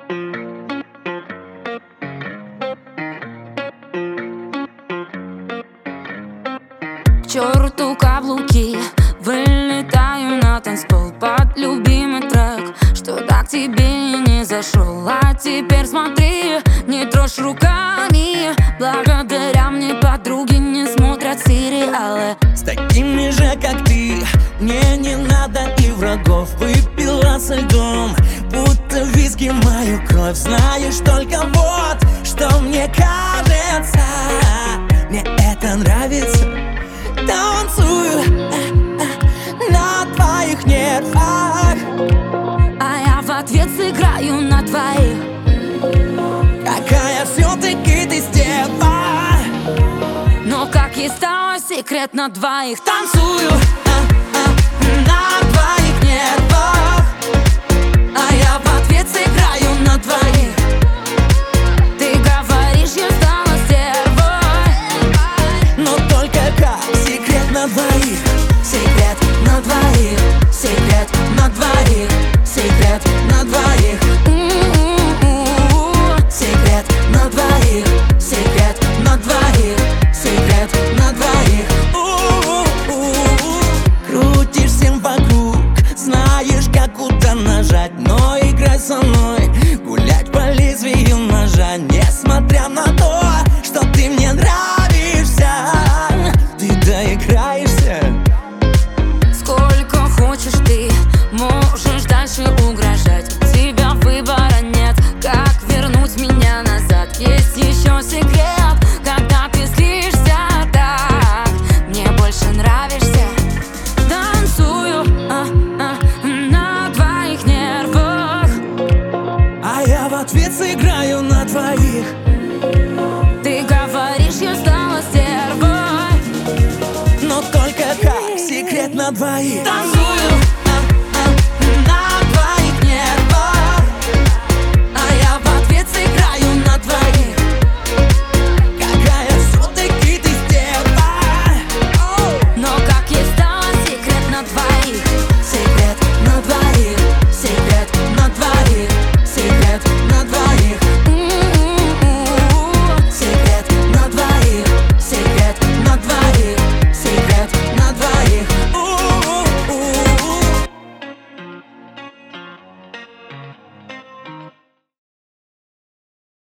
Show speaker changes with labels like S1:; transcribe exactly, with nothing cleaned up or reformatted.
S1: К черту каблуки, вылетаю на танцпол под любимый трек, что так тебе не зашел. А теперь смотри, не трожь руками. Благодаря мне подруги не смотрят сериалы.
S2: С такими же, как ты, мне не надо и врагов. Выпила со льдом, будто виски мою кровь. Знаешь, только вот, что мне кажется, мне это нравится. Танцую а, а, на твоих нервах,
S1: а я в ответ сыграю на твоих.
S2: какая все-таки ты стерва.
S1: Но как и стало секрет на двоих. Танцую
S2: а, а, на твоих нервах,
S1: а я в ответ сыграю на двоих. Ты говоришь, я стала стервой,
S2: но только как секрет на двоих.
S1: секрет на двоих, секрет на двоих, секрет на двоих. У-у-у-у. Секрет на двоих, секрет на двоих, секрет на двоих.
S2: У-у-у-у. Крутишь всем вокруг, знаешь, как куда нажать. Но играй со мной, гулять по лезвию ножа. Несмотря на то, что ты мне нравишься, ты доиграешься.
S1: Сколько хочешь ты, можешь дальше угрожать. У тебя выбора нет, как вернуть меня назад. Есть еще секрет, когда ты злишься так. Мне больше нравишься. Танцую а, а, на твоих нервах,
S2: А я в ответ сыграю на твоих.
S1: ты говоришь, я стала стервой,
S2: Но только как секрет на двоих.
S1: танцую